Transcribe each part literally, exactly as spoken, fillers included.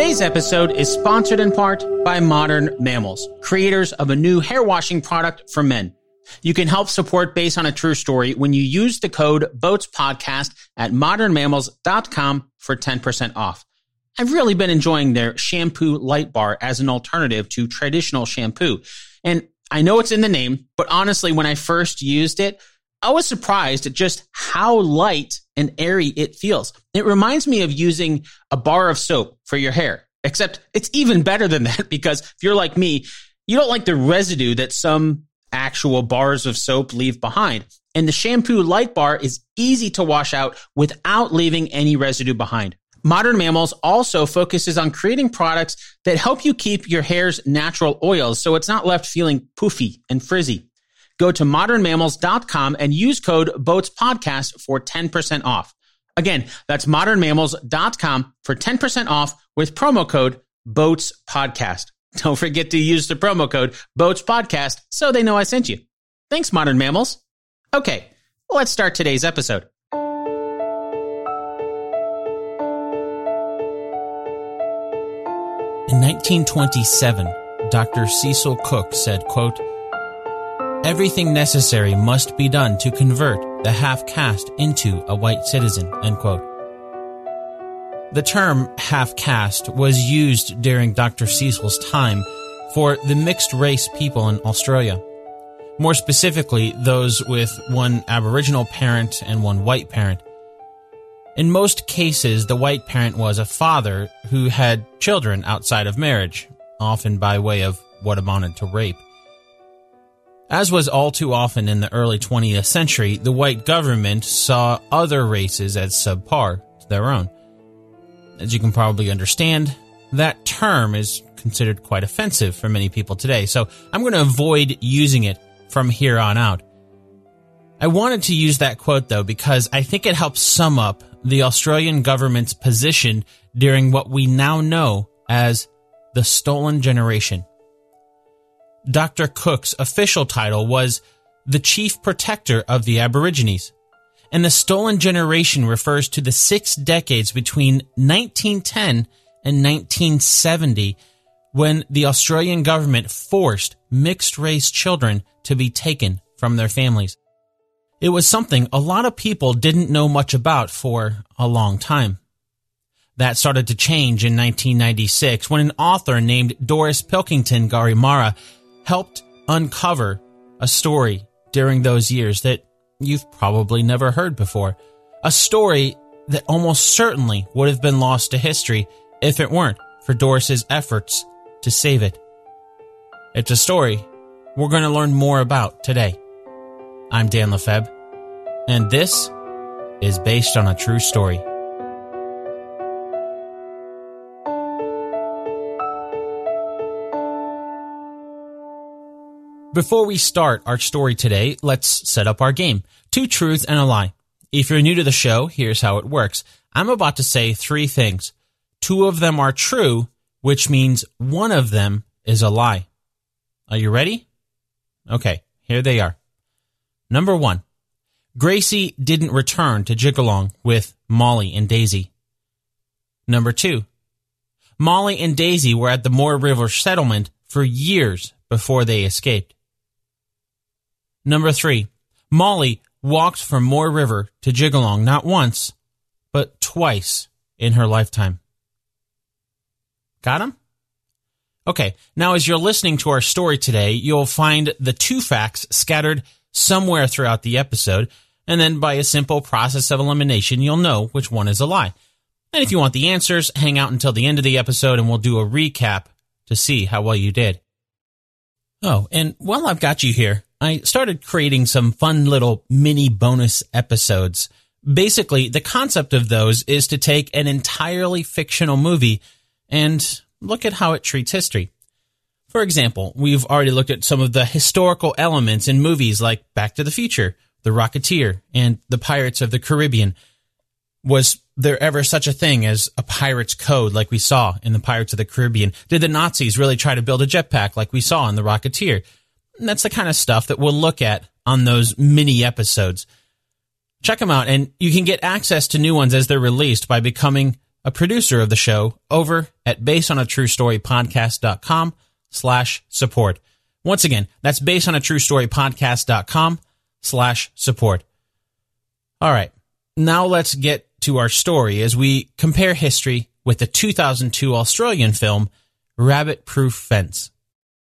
Today's episode is sponsored in part by Modern Mammals, creators of a new hair washing product for men. You can help support Based on a True Story when you use the code BOATSPODCAST at modern mammals dot com for ten percent off. I've really been enjoying their shampoo light bar as an alternative to traditional shampoo. And I know it's in the name, but honestly, when I first used it, I was surprised at just how light and airy it feels. It reminds me of using a bar of soap for your hair, except it's even better than that because if you're like me, you don't like the residue that some actual bars of soap leave behind. And the shampoo light bar is easy to wash out without leaving any residue behind. Modern Mammals also focuses on creating products that help you keep your hair's natural oils so it's not left feeling poofy and frizzy. Go to modern mammals dot com and use code BOATSPODCAST for ten percent off. Again, that's modern mammals dot com for ten percent off with promo code BOATSPODCAST. Don't forget to use the promo code BOATSPODCAST so they know I sent you. Thanks, Modern Mammals. Okay, let's start today's episode. In nineteen twenty-seven, Doctor Cecil Cook said, quote, "Everything necessary must be done to convert the half-caste into a white citizen," end quote. The term half-caste was used during Doctor Cecil's time for the mixed-race people in Australia. More specifically, those with one Aboriginal parent and one white parent. In most cases, the white parent was a father who had children outside of marriage, often by way of what amounted to rape. As was all too often in the early twentieth century, the white government saw other races as subpar to their own. As you can probably understand, that term is considered quite offensive for many people today, so I'm going to avoid using it from here on out. I wanted to use that quote, though, because I think it helps sum up the Australian government's position during what we now know as the Stolen Generation. Doctor Cook's official title was the Chief Protector of the Aborigines, and the Stolen Generation refers to the six decades between nineteen ten and nineteen seventy when the Australian government forced mixed-race children to be taken from their families. It was something a lot of people didn't know much about for a long time. That started to change in nineteen ninety-six when an author named Doris Pilkington Garimara helped uncover a story during those years that you've probably never heard before. A story that almost certainly would have been lost to history if it weren't for Doris's efforts to save it. It's a story we're going to learn more about today. I'm Dan Lefebvre, and this is Based on a True Story. Before we start our story today, let's set up our game. Two truths and a lie. If you're new to the show, here's how it works. I'm about to say three things. Two of them are true, which means one of them is a lie. Are you ready? Okay, here they are. Number one, Gracie didn't return to Jigalong with Molly and Daisy. Number two, Molly and Daisy were at the Moore River settlement for years before they escaped. Number three, Molly walked from Moore River to Jigalong not once, but twice in her lifetime. Got 'em? Okay, now as you're listening to our story today, you'll find the two facts scattered somewhere throughout the episode, and then by a simple process of elimination, you'll know which one is a lie. And if you want the answers, hang out until the end of the episode and we'll do a recap to see how well you did. Oh, and while I've got you here, I started creating some fun little mini bonus episodes. Basically, the concept of those is to take an entirely fictional movie and look at how it treats history. For example, we've already looked at some of the historical elements in movies like Back to the Future, The Rocketeer, and The Pirates of the Caribbean. Was there ever such a thing as a pirate's code like we saw in The Pirates of the Caribbean? Did the Nazis really try to build a jetpack like we saw in The Rocketeer? And that's the kind of stuff that we'll look at on those mini episodes. Check them out, and you can get access to new ones as they're released by becoming a producer of the show, over at basedonatruestorypodcast.com slash support. Once again, that's basedonatruestorypodcast.com slash support. All right, now let's get to our story as we compare history with the two thousand two Australian film Rabbit Proof Fence.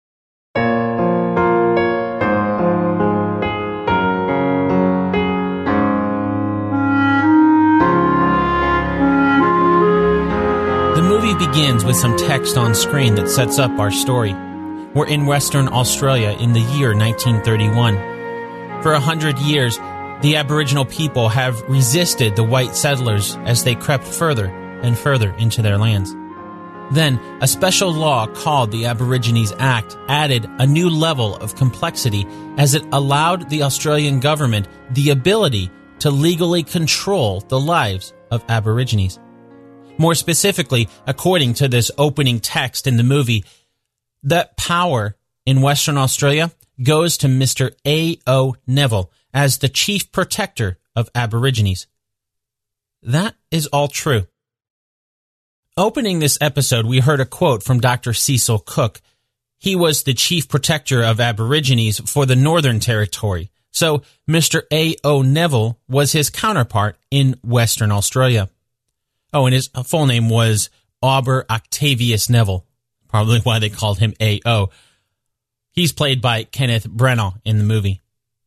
The movie begins with some text on screen that sets up our story. We're in Western Australia in the year nineteen thirty-one. For a hundred years, the Aboriginal people have resisted the white settlers as they crept further and further into their lands. Then, a special law called the Aborigines Act added a new level of complexity as it allowed the Australian government the ability to legally control the lives of Aborigines. More specifically, according to this opening text in the movie, that power in Western Australia goes to Mister A O Neville as the Chief Protector of Aborigines. That is all true. Opening this episode, we heard a quote from Doctor Cecil Cook. He was the Chief Protector of Aborigines for the Northern Territory, so Mister A O Neville was his counterpart in Western Australia. Oh, and his full name was Auber Octavius Neville, probably why they called him A O. He's played by Kenneth Branagh in the movie.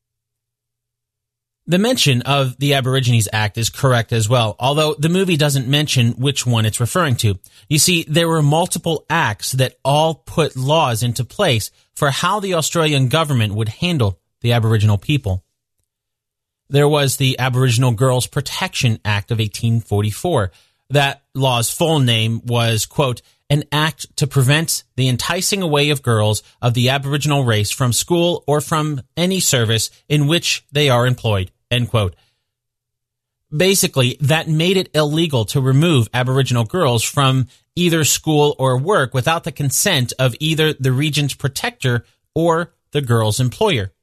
The mention of the Aborigines Act is correct as well, although the movie doesn't mention which one it's referring to. You see, there were multiple acts that all put laws into place for how the Australian government would handle the Aboriginal people. There was the Aboriginal Girls Protection Act of eighteen forty-four. That law's full name was, quote, an act to prevent the enticing away of girls of the Aboriginal race from school or from any service in which they are employed, end quote. Basically, that made it illegal to remove Aboriginal girls from either school or work without the consent of either the region's protector or the girl's employer.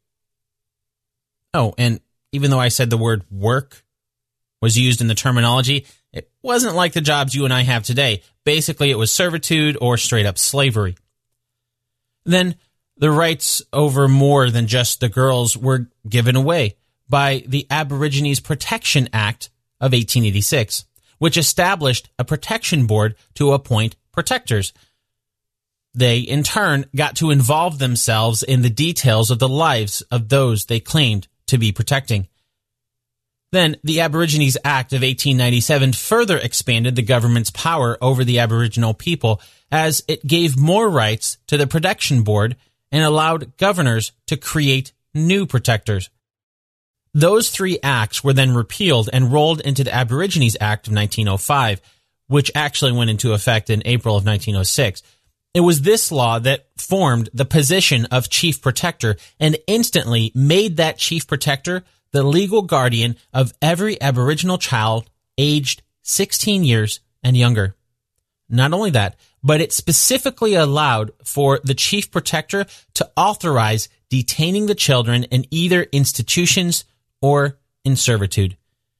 Oh, and even though I said the word work was used in the terminology, it wasn't like the jobs you and I have today. Basically, it was servitude or straight-up slavery. Then, the rights over more than just the girls were given away by the Aborigines Protection Act of eighteen eighty-six, which established a protection board to appoint protectors. They, in turn, got to involve themselves in the details of the lives of those they claimed to be protecting. Then, the Aborigines Act of eighteen ninety-seven further expanded the government's power over the Aboriginal people as it gave more rights to the Protection Board and allowed governors to create new protectors. Those three acts were then repealed and rolled into the Aborigines Act of nineteen oh five, which actually went into effect in April of nineteen oh six. It was this law that formed the position of Chief Protector and instantly made that Chief Protector the legal guardian of every Aboriginal child aged sixteen years and younger. Not only that, but it specifically allowed for the Chief Protector to authorize detaining the children in either institutions or in servitude.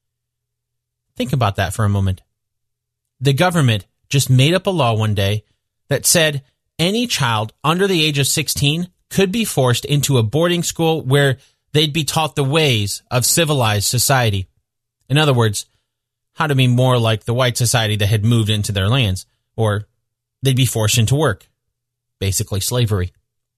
Think about that for a moment. The government just made up a law one day that said any child under the age of sixteen could be forced into a boarding school where they'd be taught the ways of civilized society. In other words, how to be more like the white society that had moved into their lands, or they'd be forced into work. Basically slavery.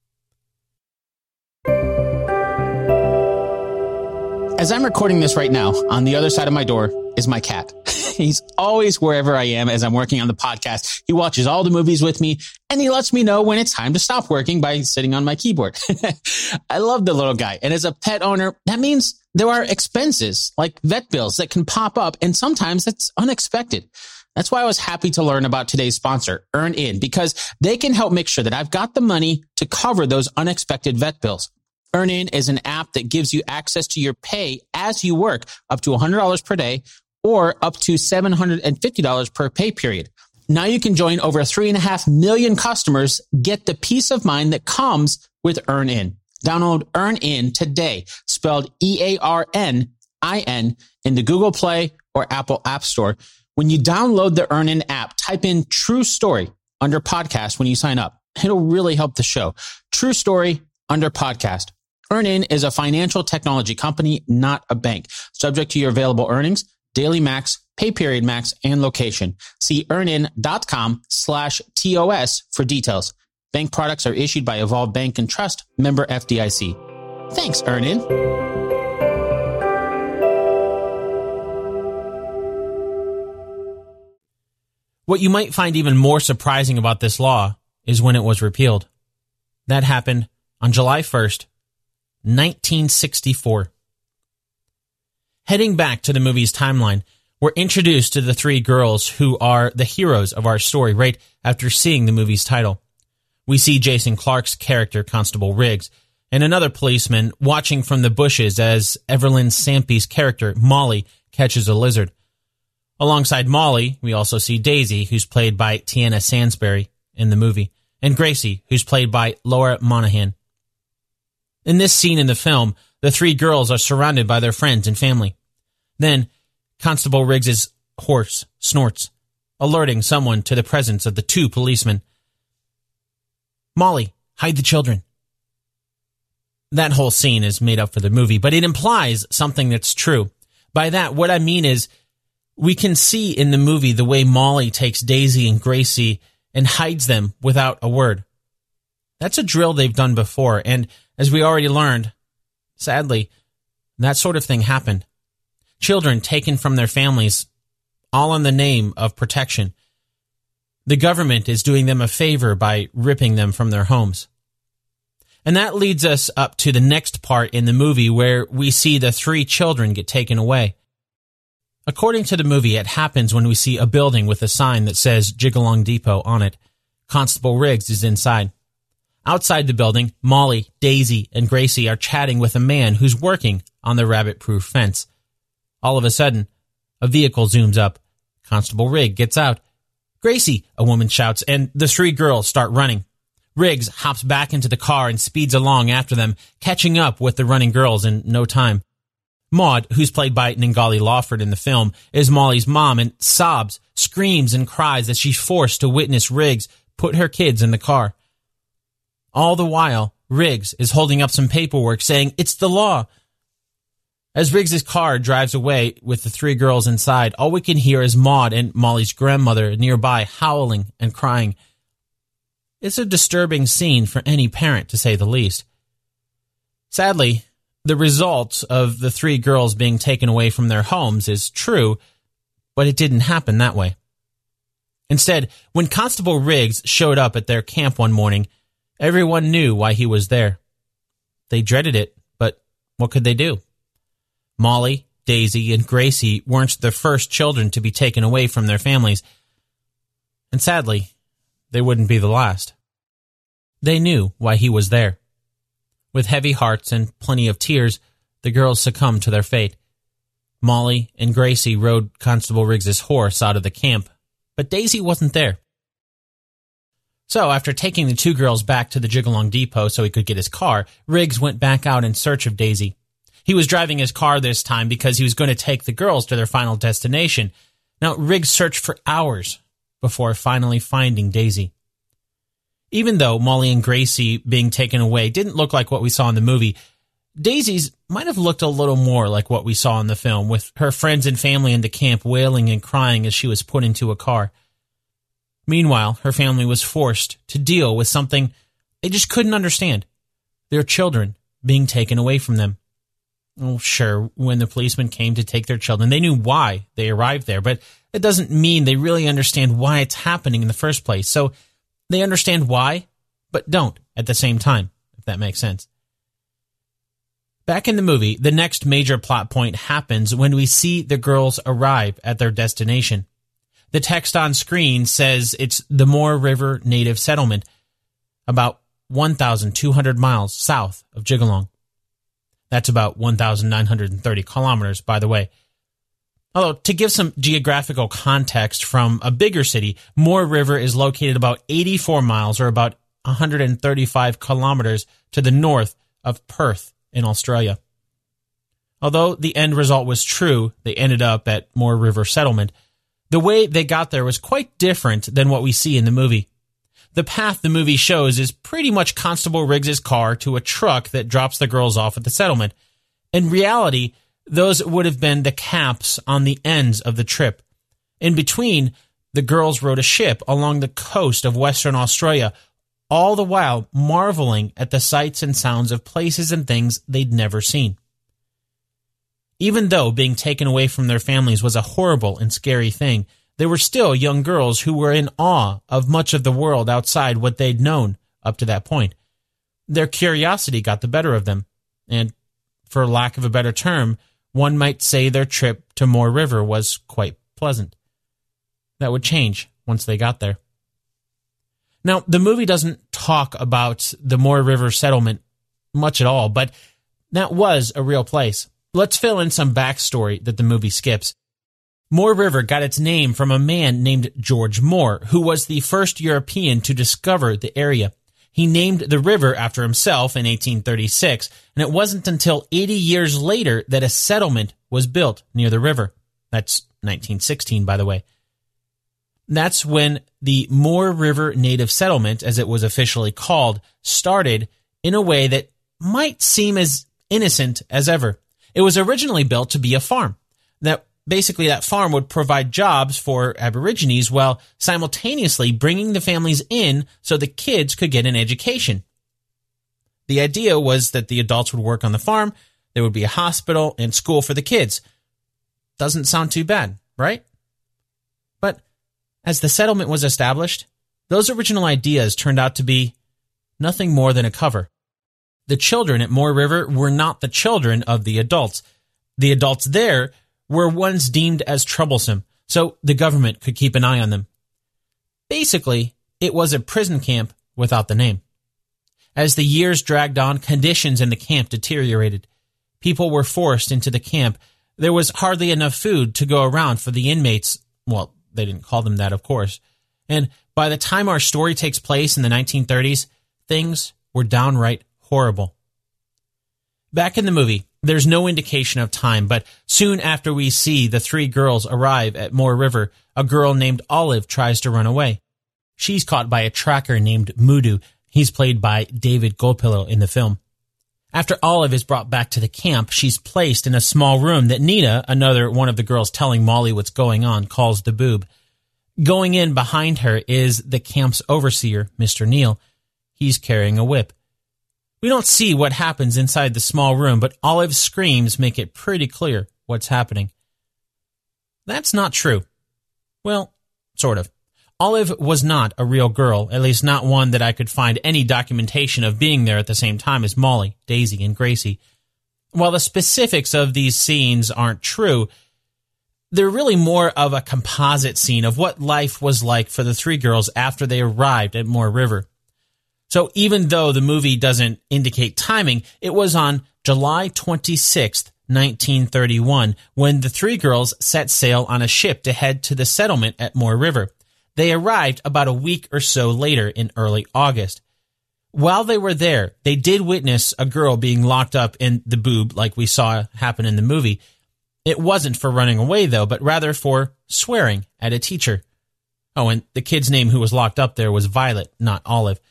As I'm recording this right now, on the other side of my door is my cat. He's always wherever I am as I'm working on the podcast. He watches all the movies with me, and he lets me know when it's time to stop working by sitting on my keyboard. I love the little guy. And as a pet owner, that means there are expenses like vet bills that can pop up, and sometimes it's unexpected. That's why I was happy to learn about today's sponsor, EarnIn, because they can help make sure that I've got the money to cover those unexpected vet bills. EarnIn is an app that gives you access to your pay as you work, up to one hundred dollars per day, or up to seven hundred fifty dollars per pay period. Now you can join over three and a half million customers, get the peace of mind that comes with EarnIn. Download EarnIn today, spelled E A R N I N, in the Google Play or Apple App Store, When you download the EarnIn app, type in True Story under podcast when you sign up. It'll really help the show. True Story under podcast. EarnIn is a financial technology company, not a bank. Subject to your available earnings, daily max, pay period max, and location. See earnin.com slash TOS for details. Bank products are issued by Evolve Bank and Trust, member F D I C. Thanks, EarnIn. What you might find even more surprising about this law is when it was repealed. That happened on July first, nineteen sixty-four. Heading back to the movie's timeline, we're introduced to the three girls who are the heroes of our story right after seeing the movie's title. We see Jason Clarke's character, Constable Riggs, and another policeman watching from the bushes as Evelyn Sampy's character, Molly, catches a lizard. Alongside Molly, we also see Daisy, who's played by Tiana Sansbury in the movie, and Gracie, who's played by Laura Monahan. In this scene in the film, the three girls are surrounded by their friends and family. Then, Constable Riggs's horse snorts, alerting someone to the presence of the two policemen. Molly, hide the children. That whole scene is made up for the movie, but it implies something that's true. By that, what I mean is, we can see in the movie the way Molly takes Daisy and Gracie and hides them without a word. That's a drill they've done before, and as we already learned, sadly, that sort of thing happened. Children taken from their families, all in the name of protection. The government is doing them a favor by ripping them from their homes. And that leads us up to the next part in the movie where we see the three children get taken away. According to the movie, it happens when we see a building with a sign that says Jigalong Depot on it. Constable Riggs is inside. Outside the building, Molly, Daisy, and Gracie are chatting with a man who's working on the rabbit-proof fence. All of a sudden, a vehicle zooms up. Constable Riggs gets out. Gracie, a woman shouts, and the three girls start running. Riggs hops back into the car and speeds along after them, catching up with the running girls in no time. Maud, who's played by Ningali Lawford in the film, is Molly's mom and sobs, screams, and cries as she's forced to witness Riggs put her kids in the car. All the while, Riggs is holding up some paperwork saying, "It's the law." As Riggs's car drives away with the three girls inside, all we can hear is Maud and Molly's grandmother nearby howling and crying. It's a disturbing scene for any parent, to say the least. Sadly, the result of the three girls being taken away from their homes is true, but it didn't happen that way. Instead, when Constable Riggs showed up at their camp one morning, everyone knew why he was there. They dreaded it, but what could they do? Molly, Daisy, and Gracie weren't the first children to be taken away from their families, and sadly, they wouldn't be the last. They knew why he was there. With heavy hearts and plenty of tears, the girls succumbed to their fate. Molly and Gracie rode Constable Riggs's horse out of the camp, but Daisy wasn't there. So, after taking the two girls back to the Jigalong Depot so he could get his car, Riggs went back out in search of Daisy. He was driving his car this time because he was going to take the girls to their final destination. Now, Riggs searched for hours before finally finding Daisy. Even though Molly and Gracie being taken away didn't look like what we saw in the movie, Daisy's might have looked a little more like what we saw in the film, with her friends and family in the camp wailing and crying as she was put into a car. Meanwhile, her family was forced to deal with something they just couldn't understand: their children being taken away from them. Oh, sure, when the policemen came to take their children, they knew why they arrived there, but it doesn't mean they really understand why it's happening in the first place. So they understand why, but don't at the same time, if that makes sense. Back in the movie, the next major plot point happens when we see the girls arrive at their destination. The text on screen says it's the Moore River Native Settlement, about one thousand two hundred miles south of Jigalong. That's about one thousand nine hundred thirty kilometers, by the way. Although, to give some geographical context from a bigger city, Moore River is located about eighty-four miles, or about one hundred thirty-five kilometers to the north of Perth in Australia. Although the end result was true, they ended up at Moore River Settlement, The way they got there was quite different than what we see in the movie. The path the movie shows is pretty much Constable Riggs's car to a truck that drops the girls off at the settlement. In reality, those would have been the camps on the ends of the trip. In between, the girls rode a ship along the coast of Western Australia, all the while marveling at the sights and sounds of places and things they'd never seen. Even though being taken away from their families was a horrible and scary thing, they were still young girls who were in awe of much of the world outside what they'd known up to that point. Their curiosity got the better of them, and, for lack of a better term, one might say their trip to Moore River was quite pleasant. That would change once they got there. Now, the movie doesn't talk about the Moore River settlement much at all, but that was a real place. Let's fill in some backstory that the movie skips. Moore River got its name from a man named George Moore, who was the first European to discover the area. He named the river after himself in eighteen thirty-six, and it wasn't until eighty years later that a settlement was built near the river. That's nineteen sixteen, by the way. That's when the Moore River Native Settlement, as it was officially called, started in a way that might seem as innocent as ever. It was originally built to be a farm. That basically that farm would provide jobs for Aborigines while simultaneously bringing the families in so the kids could get an education. The idea was that the adults would work on the farm, there would be a hospital and school for the kids. Doesn't sound too bad, right? But as the settlement was established, those original ideas turned out to be nothing more than a cover. The children at Moore River were not the children of the adults. The adults there were ones deemed as troublesome, so the government could keep an eye on them. Basically, it was a prison camp without the name. As the years dragged on, conditions in the camp deteriorated. People were forced into the camp. There was hardly enough food to go around for the inmates. Well, they didn't call them that, of course. And by the time our story takes place in the nineteen thirties, things were downright horrible. Back in the movie, there's no indication of time, but soon after we see the three girls arrive at Moore River, a girl named Olive tries to run away. She's caught by a tracker named Mudu. He's played by David Goldpillow in the film. After Olive is brought back to the camp, she's placed in a small room that Nina, another one of the girls telling Molly what's going on, calls the boob. Going in behind her is the camp's overseer, Mister Neal. He's carrying a whip. We don't see what happens inside the small room, but Olive's screams make it pretty clear what's happening. That's not true. Well, sort of. Olive was not a real girl, at least not one that I could find any documentation of being there at the same time as Molly, Daisy, and Gracie. While the specifics of these scenes aren't true, they're really more of a composite scene of what life was like for the three girls after they arrived at Moore River. So even though the movie doesn't indicate timing, it was on July twenty-sixth, nineteen thirty-one, when the three girls set sail on a ship to head to the settlement at Moore River. They arrived about a week or so later in early August. While they were there, they did witness a girl being locked up in the boob like we saw happen in the movie. It wasn't for running away, though, but rather for swearing at a teacher. Oh, and the kid's name who was locked up there was Violet, not Olive.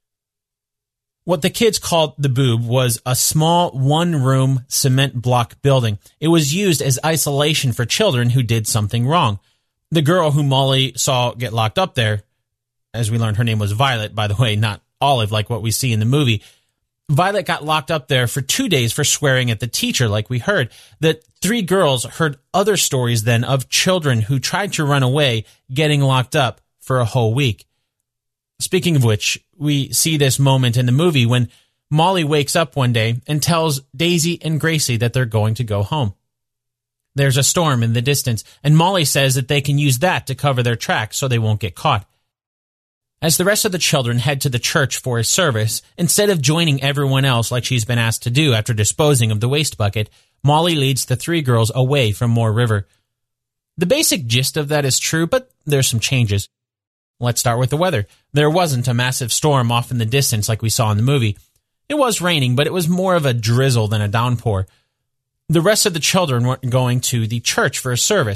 What the kids called the boob was a small one-room cement block building. It was used as isolation for children who did something wrong. The girl who Molly saw get locked up there, as we learned her name was Violet, by the way, not Olive like what we see in the movie. Violet got locked up there for two days for swearing at the teacher, like we heard. The three girls heard other stories then of children who tried to run away getting locked up for a whole week. Speaking of which, we see this moment in the movie when Molly wakes up one day and tells Daisy and Gracie that they're going to go home. There's a storm in the distance, and Molly says that they can use that to cover their tracks so they won't get caught. As the rest of the children head to the church for a service, instead of joining everyone else like she's been asked to do after disposing of the waste bucket, Molly leads the three girls away from Moore River. The basic gist of that is true, but there's some changes. Let's start with the weather. There wasn't a massive storm off in the distance like we saw in the movie. It was raining, but it was more of a drizzle than a downpour. The rest of the children were going to the church for a service.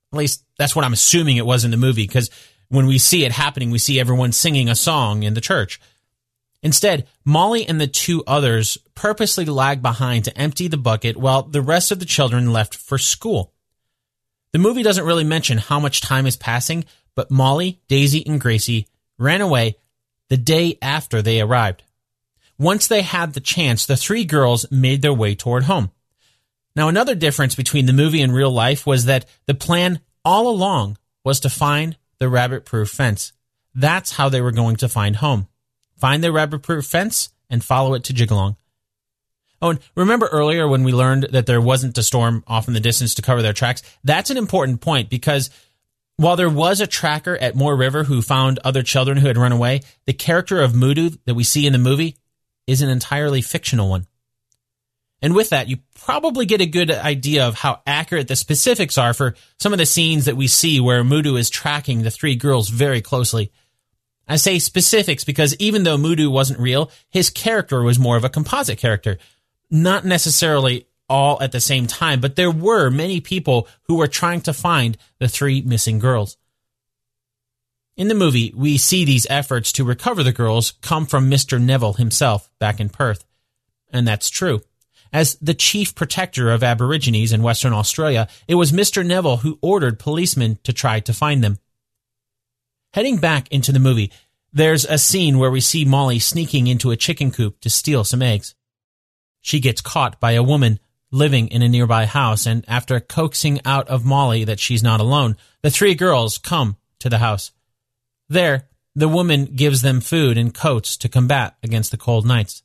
At least that's what I'm assuming it was in the movie, because when we see it happening, we see everyone singing a song in the church. Instead, Molly and the two others purposely lagged behind to empty the bucket while the rest of the children left for school. The movie doesn't really mention how much time is passing, but Molly, Daisy, and Gracie ran away the day after they arrived. Once they had the chance, the three girls made their way toward home. Now, another difference between the movie and real life was that the plan all along was to find the rabbit-proof fence. That's how they were going to find home. Find the rabbit-proof fence and follow it to Jigalong. Oh, and remember earlier when we learned that there wasn't a storm off in the distance to cover their tracks? That's an important point, because while there was a tracker at Moore River who found other children who had run away, the character of Mudu that we see in the movie is an entirely fictional one. And with that, you probably get a good idea of how accurate the specifics are for some of the scenes that we see where Mudu is tracking the three girls very closely. I say specifics because even though Mudu wasn't real, his character was more of a composite character. Not necessarily all at the same time, but there were many people who were trying to find the three missing girls. In the movie, we see these efforts to recover the girls come from Mister Neville himself back in Perth. And that's true. As the chief protector of Aborigines in Western Australia, it was Mister Neville who ordered policemen to try to find them. Heading back into the movie, there's a scene where we see Molly sneaking into a chicken coop to steal some eggs. She gets caught by a woman living in a nearby house, and after coaxing out of Molly that she's not alone, the three girls come to the house. There, the woman gives them food and coats to combat against the cold nights.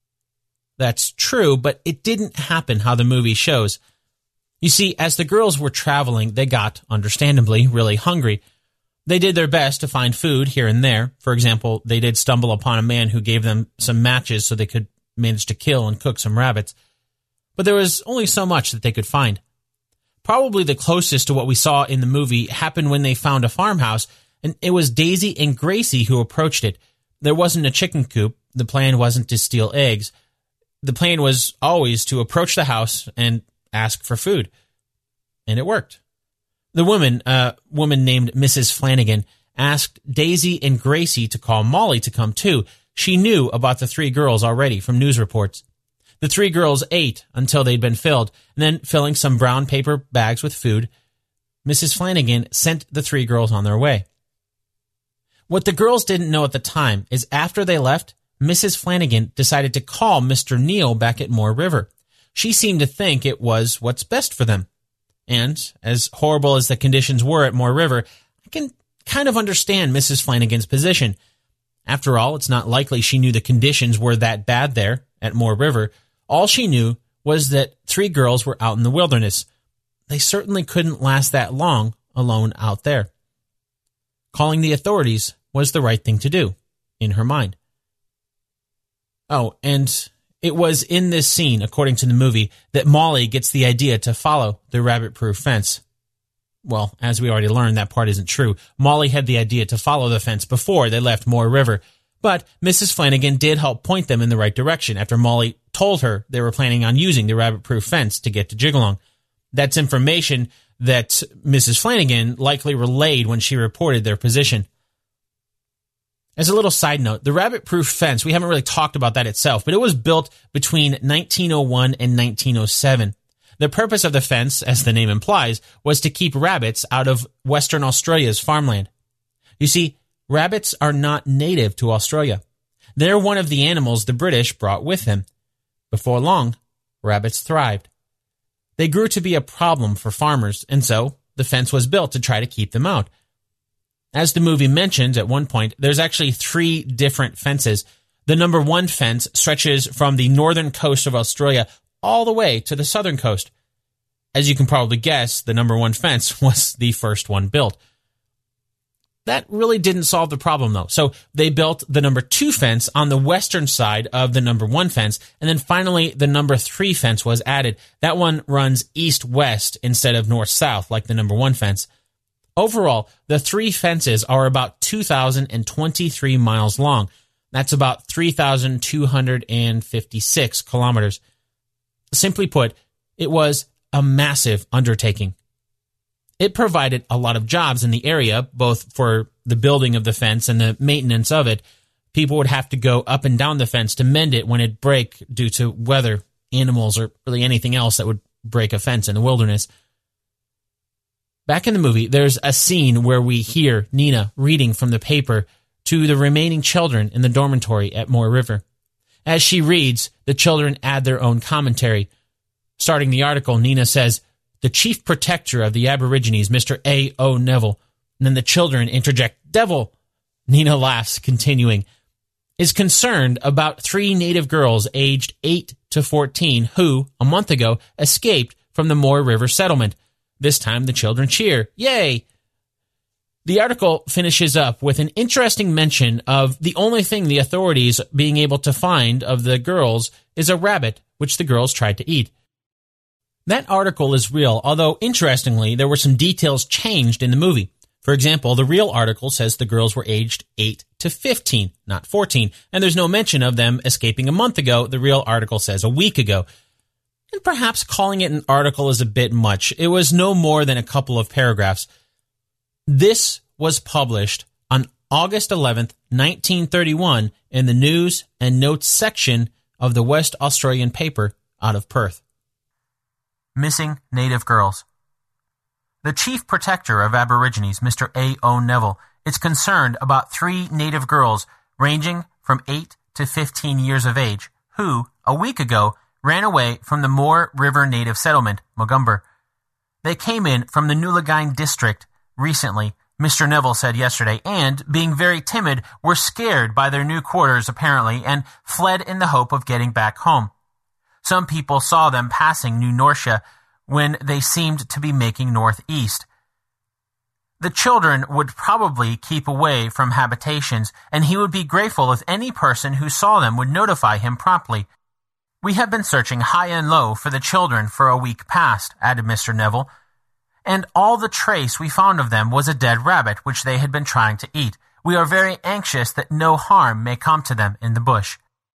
That's true, but it didn't happen how the movie shows. You see, as the girls were traveling, they got, understandably, really hungry. They did their best to find food here and there. For example, they did stumble upon a man who gave them some matches so they could manage to kill and cook some rabbits. But there was only so much that they could find. Probably the closest to what we saw in the movie happened when they found a farmhouse, and it was Daisy and Gracie who approached it. There wasn't a chicken coop. The plan wasn't to steal eggs. The plan was always to approach the house and ask for food. And it worked. The woman, a woman named Missus Flanagan, asked Daisy and Gracie to call Molly to come too. She knew about the three girls already from news reports. The three girls ate until they'd been filled, and then filling some brown paper bags with food, Missus Flanagan sent the three girls on their way. What the girls didn't know at the time is after they left, Missus Flanagan decided to call Mister Neal back at Moore River. She seemed to think it was what's best for them. And as horrible as the conditions were at Moore River, I can kind of understand Missus Flanagan's position. After all, it's not likely she knew the conditions were that bad there at Moore River. All she knew was that three girls were out in the wilderness. They certainly couldn't last that long alone out there. Calling the authorities was the right thing to do, in her mind. Oh, and it was in this scene, according to the movie, that Molly gets the idea to follow the rabbit-proof fence. Well, as we already learned, that part isn't true. Molly had the idea to follow the fence before they left Moore River, but Missus Flanagan did help point them in the right direction after Molly told her they were planning on using the rabbit-proof fence to get to Jigalong. That's information that Missus Flanagan likely relayed when she reported their position. As a little side note, the rabbit-proof fence, we haven't really talked about that itself, but it was built between nineteen oh one and nineteen oh seven. The purpose of the fence, as the name implies, was to keep rabbits out of Western Australia's farmland. You see, rabbits are not native to Australia. They're one of the animals the British brought with them. Before long, rabbits thrived. They grew to be a problem for farmers, and so the fence was built to try to keep them out. As the movie mentions at one point, there's actually three different fences. The number one fence stretches from the northern coast of Australia all the way to the southern coast. As you can probably guess, the number one fence was the first one built. That really didn't solve the problem, though. So they built the number two fence on the western side of the number one fence, and then finally the number three fence was added. That one runs east-west instead of north-south like the number one fence. Overall, the three fences are about two thousand twenty-three miles long. That's about three thousand two hundred fifty-six kilometers. Simply put, it was a massive undertaking. It provided a lot of jobs in the area, both for the building of the fence and the maintenance of it. People would have to go up and down the fence to mend it when it'd break due to weather, animals, or really anything else that would break a fence in the wilderness. Back in the movie, there's a scene where we hear Nina reading from the paper to the remaining children in the dormitory at Moore River. As she reads, the children add their own commentary. Starting the article, Nina says, "The chief protector of the Aborigines, Mister A O Neville." And then the children interject, "Devil." Nina laughs, continuing, "is concerned about three native girls aged eight to fourteen who, a month ago, escaped from the Moore River settlement. This time the children cheer. Yay!" The article finishes up with an interesting mention of the only thing the authorities being able to find of the girls is a rabbit, which the girls tried to eat. That article is real, although interestingly, there were some details changed in the movie. For example, the real article says the girls were aged eight to fifteen, not fourteen, and there's no mention of them escaping a month ago. The real article says a week ago. And perhaps calling it an article is a bit much. It was no more than a couple of paragraphs. This was published on August eleventh, nineteen thirty-one, in the News and Notes section of the West Australian paper out of Perth. Missing Native Girls. The chief protector of Aborigines, Mister A O Neville, is concerned about three native girls ranging from eight to fifteen years of age who, a week ago, ran away from the Moore River Native Settlement, Mogumber. They came in from the Nullagine district recently, Mister Neville said yesterday, and, being very timid, were scared by their new quarters apparently and fled in the hope of getting back home. Some people saw them passing New Norcia when they seemed to be making northeast. The children would probably keep away from habitations, and he would be grateful if any person who saw them would notify him promptly. "We have been searching high and low for the children for a week past," added Mister Neville, "and all the trace we found of them was a dead rabbit which they had been trying to eat. We are very anxious that no harm may come to them in the bush."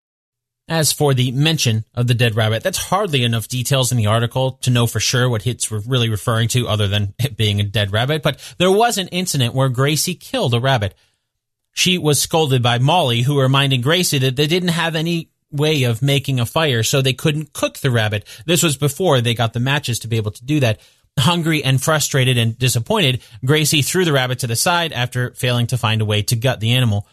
As for the mention of the dead rabbit, that's hardly enough details in the article to know for sure what it's really referring to other than it being a dead rabbit, but there was an incident where Gracie killed a rabbit. She was scolded by Molly, who reminded Gracie that they didn't have any way of making a fire, so they couldn't cook the rabbit. This was before they got the matches to be able to do that. Hungry and frustrated and disappointed, Gracie threw the rabbit to the side after failing to find a way to gut the animal.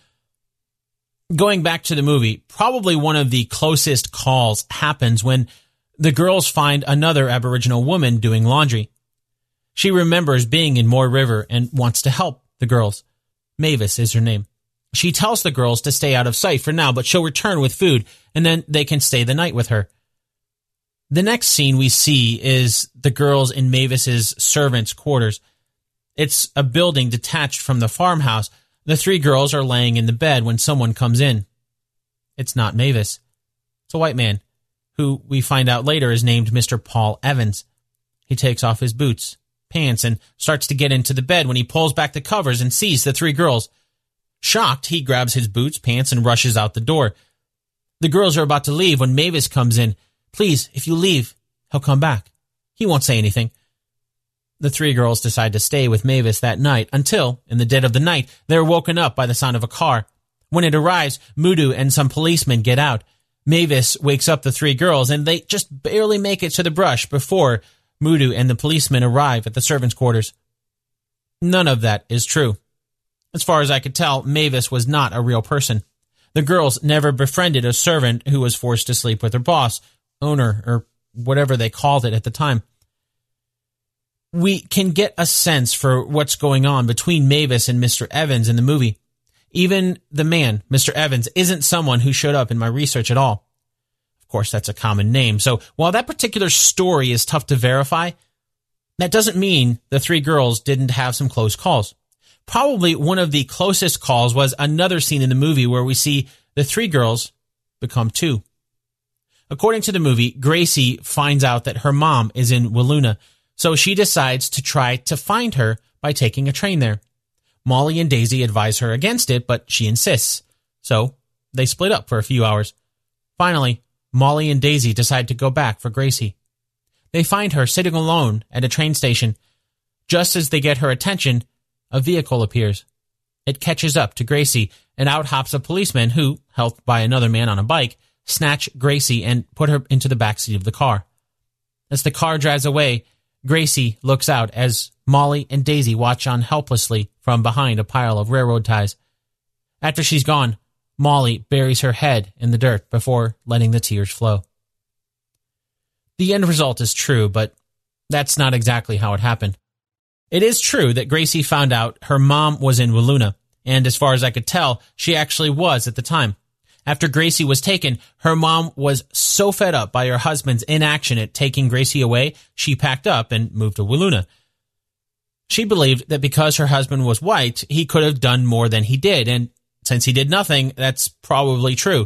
Going back to the movie, probably one of the closest calls happens when the girls find another Aboriginal woman doing laundry. She remembers being in Moore River and wants to help the girls. Mavis is her name. She tells the girls to stay out of sight for now, but she'll return with food, and then they can stay the night with her. The next scene we see is the girls in Mavis's servants' quarters. It's a building detached from the farmhouse. The three girls are laying in the bed when someone comes in. It's not Mavis. It's a white man, who we find out later is named Mister Paul Evans. He takes off his boots, pants, and starts to get into the bed when he pulls back the covers and sees the three girls. Shocked, he grabs his boots, pants, and rushes out the door. The girls are about to leave when Mavis comes in. "Please, if you leave, he'll come back. He won't say anything." The three girls decide to stay with Mavis that night until, in the dead of the night, they're woken up by the sound of a car. When it arrives, Mudu and some policemen get out. Mavis wakes up the three girls, and they just barely make it to the brush before Mudu and the policemen arrive at the servants' quarters. None of that is true. As far as I could tell, Mavis was not a real person. The girls never befriended a servant who was forced to sleep with her boss, owner, or whatever they called it at the time. We can get a sense for what's going on between Mavis and Mister Evans in the movie. Even the man, Mister Evans, isn't someone who showed up in my research at all. Of course, that's a common name. So while that particular story is tough to verify, that doesn't mean the three girls didn't have some close calls. Probably one of the closest calls was another scene in the movie where we see the three girls become two. According to the movie, Gracie finds out that her mom is in Wiluna, so she decides to try to find her by taking a train there. Molly and Daisy advise her against it, but she insists. So they split up for a few hours. Finally, Molly and Daisy decide to go back for Gracie. They find her sitting alone at a train station. Just as they get her attention, a vehicle appears. It catches up to Gracie, and out hops a policeman who, helped by another man on a bike, snatch Gracie and put her into the backseat of the car. As the car drives away, Gracie looks out as Molly and Daisy watch on helplessly from behind a pile of railroad ties. After she's gone, Molly buries her head in the dirt before letting the tears flow. The end result is true, but that's not exactly how it happened. It is true that Gracie found out her mom was in Wiluna, and as far as I could tell, she actually was at the time. After Gracie was taken, her mom was so fed up by her husband's inaction at taking Gracie away, she packed up and moved to Wiluna. She believed that because her husband was white, he could have done more than he did, and since he did nothing, that's probably true.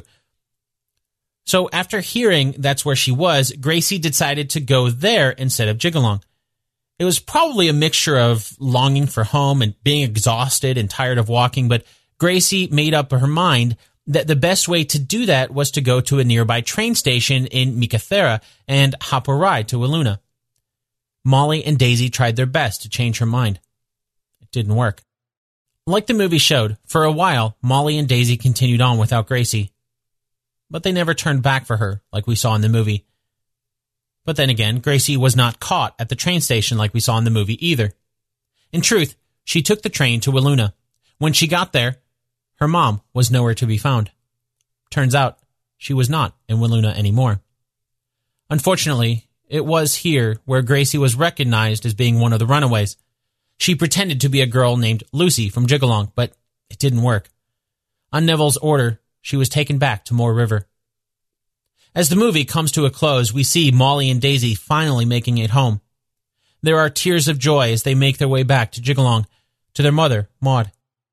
So after hearing that's where she was, Gracie decided to go there instead of Jigalong. It was probably a mixture of longing for home and being exhausted and tired of walking, but Gracie made up her mind that the best way to do that was to go to a nearby train station in Mikathera and hop a ride to Wiluna. Molly and Daisy tried their best to change her mind. It didn't work. Like the movie showed, for a while, Molly and Daisy continued on without Gracie. But they never turned back for her, like we saw in the movie. But then again, Gracie was not caught at the train station like we saw in the movie either. In truth, she took the train to Wiluna. When she got there, her mom was nowhere to be found. Turns out, she was not in Wiluna anymore. Unfortunately, it was here where Gracie was recognized as being one of the runaways. She pretended to be a girl named Lucy from Jigalong, but it didn't work. On Neville's order, she was taken back to Moore River. As the movie comes to a close, we see Molly and Daisy finally making it home. There are tears of joy as they make their way back to Jigalong, to their mother, Maud.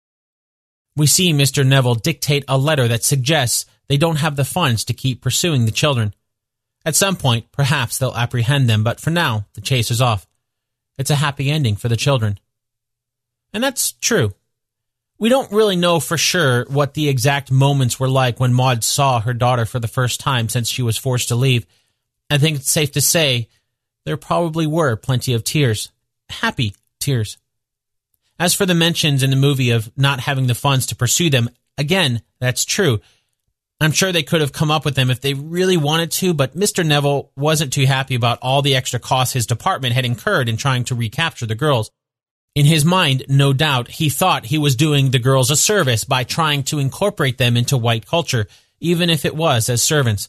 We see Mister Neville dictate a letter that suggests they don't have the funds to keep pursuing the children. At some point, perhaps they'll apprehend them, but for now, the chase is off. It's a happy ending for the children. And that's true. We don't really know for sure what the exact moments were like when Maud saw her daughter for the first time since she was forced to leave. I think it's safe to say there probably were plenty of tears. Happy tears. As for the mentions in the movie of not having the funds to pursue them, again, that's true. I'm sure they could have come up with them if they really wanted to, but Mister Neville wasn't too happy about all the extra costs his department had incurred in trying to recapture the girls. In his mind, no doubt, he thought he was doing the girls a service by trying to incorporate them into white culture, even if it was as servants.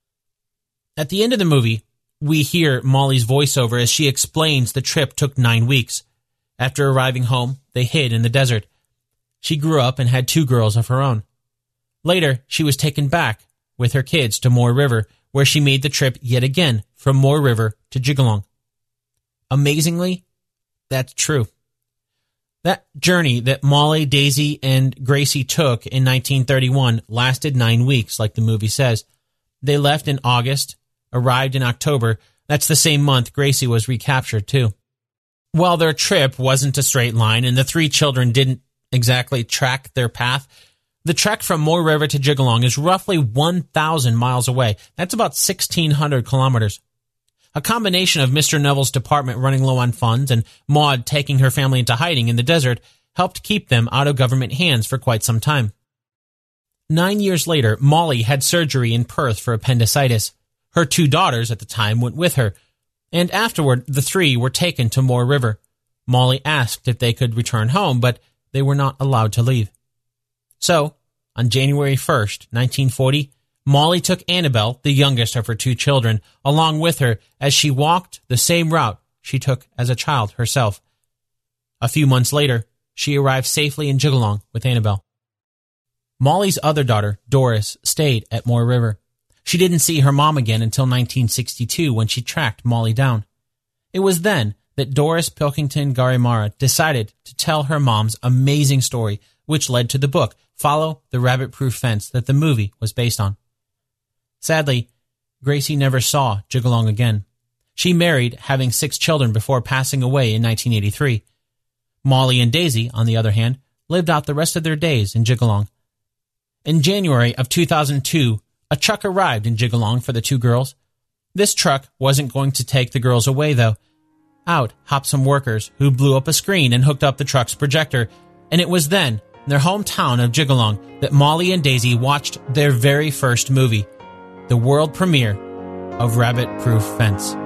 At the end of the movie, we hear Molly's voiceover as she explains the trip took nine weeks. After arriving home, they hid in the desert. She grew up and had two girls of her own. Later, she was taken back with her kids to Moore River, where she made the trip yet again from Moore River to Jigalong. Amazingly, that's true. That journey that Molly, Daisy, and Gracie took in nineteen thirty-one lasted nine weeks, like the movie says. They left in August, arrived in October. That's the same month Gracie was recaptured, too. While their trip wasn't a straight line and the three children didn't exactly track their path, the trek from Moore River to Jigalong is roughly one thousand miles away. That's about sixteen hundred kilometers. A combination of Mister Neville's department running low on funds and Maud taking her family into hiding in the desert helped keep them out of government hands for quite some time. Nine years later, Molly had surgery in Perth for appendicitis. Her two daughters at the time went with her, and afterward the three were taken to Moore River. Molly asked if they could return home, but they were not allowed to leave. So, on January first, nineteen forty, Molly took Annabelle, the youngest of her two children, along with her as she walked the same route she took as a child herself. A few months later, she arrived safely in Jigalong with Annabelle. Molly's other daughter, Doris, stayed at Moore River. She didn't see her mom again until nineteen sixty-two when she tracked Molly down. It was then that Doris Pilkington Garimara decided to tell her mom's amazing story, which led to the book, Follow the Rabbit-Proof Fence, that the movie was based on. Sadly, Gracie never saw Jigalong again. She married, having six children before passing away in nineteen eighty-three. Molly and Daisy, on the other hand, lived out the rest of their days in Jigalong. In January of two thousand two, a truck arrived in Jigalong for the two girls. This truck wasn't going to take the girls away, though. out hopped some workers who blew up a screen and hooked up the truck's projector, and it was then, in their hometown of Jigalong, that Molly and Daisy watched their very first movie, the world premiere of Rabbit Proof Fence.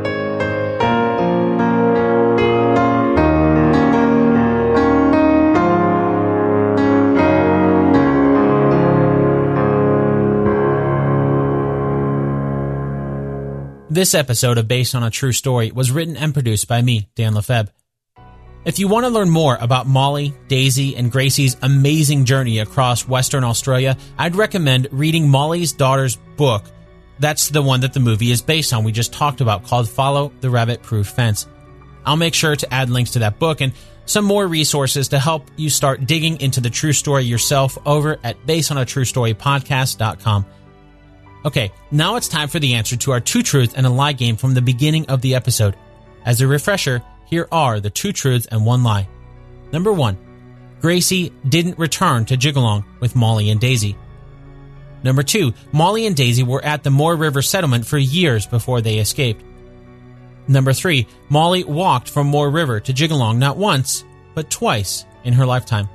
This episode of Based on a True Story was written and produced by me, Dan Lefebvre. If you want to learn more about Molly, Daisy, and Gracie's amazing journey across Western Australia, I'd recommend reading Molly's daughter's book. That's the one that the movie is based on we just talked about, called Follow the Rabbit Proof Fence. I'll make sure to add links to that book and some more resources to help you start digging into the true story yourself over at based on a true story podcast dot com. Okay, now it's time for the answer to our two truths and a lie game from the beginning of the episode. As a refresher, here are the two truths and one lie. Number one, Gracie didn't return to Jigalong with Molly and Daisy. Number two, Molly and Daisy were at the Moore River settlement for years before they escaped. Number three, Molly walked from Moore River to Jigalong not once, but twice in her lifetime.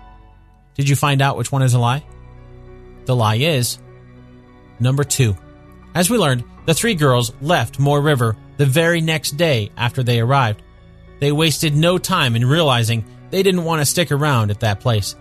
Did you find out which one is a lie? The lie is number two. As we learned, the three girls left Moore River the very next day after they arrived. They wasted no time in realizing they didn't want to stick around at that place.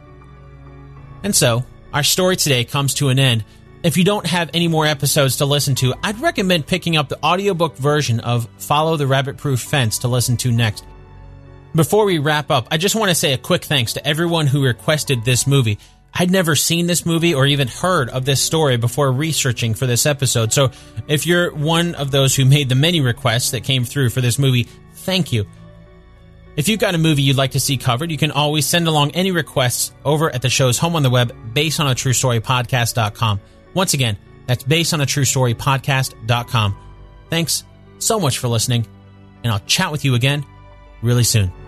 And so, our story today comes to an end. If you don't have any more episodes to listen to, I'd recommend picking up the audiobook version of Follow the Rabbit Proof Fence to listen to next. Before we wrap up, I just want to say a quick thanks to everyone who requested this movie. I'd never seen this movie or even heard of this story before researching for this episode, so if you're one of those who made the many requests that came through for this movie, thank you. If you've got a movie you'd like to see covered, you can always send along any requests over at the show's home on the web, based on a true story podcast dot com. Once again, that's based on a true story podcast dot com. Thanks so much for listening, and I'll chat with you again really soon.